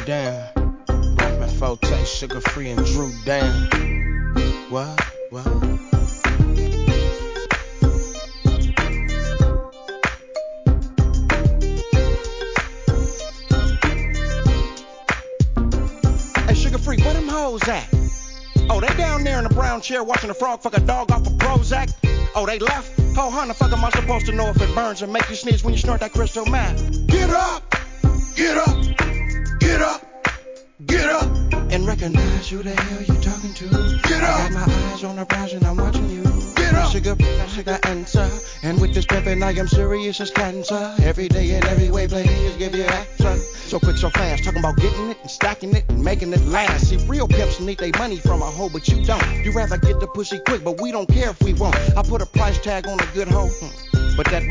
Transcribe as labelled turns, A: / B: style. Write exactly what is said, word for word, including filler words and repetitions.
A: down. Rockman Forte, Sugar Free, and Drew down. What? What? Hey, Sugar Free, where them hoes at? Oh, they down there in the brown chair watching a frog fuck a dog off of Prozac. Oh, they left? Oh, how the fuck am I supposed to know if it burns and make you sneeze when you snort that crystal meth? Get up! Get up! Get up! Get up! And recognize who the hell you talking to. Get up! I got my eyes on the prize and I'm watching you. Get up! Sugar, sugar answer. And with this pimpin' I am serious as cancer. Every day and every way players give you action. So quick, so fast, talking about getting it and stacking it and making it last. See, real pimps need their money from a hoe, but you don't. You rather get the pussy quick, but we don't care if we won't. I put a price tag on a good hoe, hmm. But that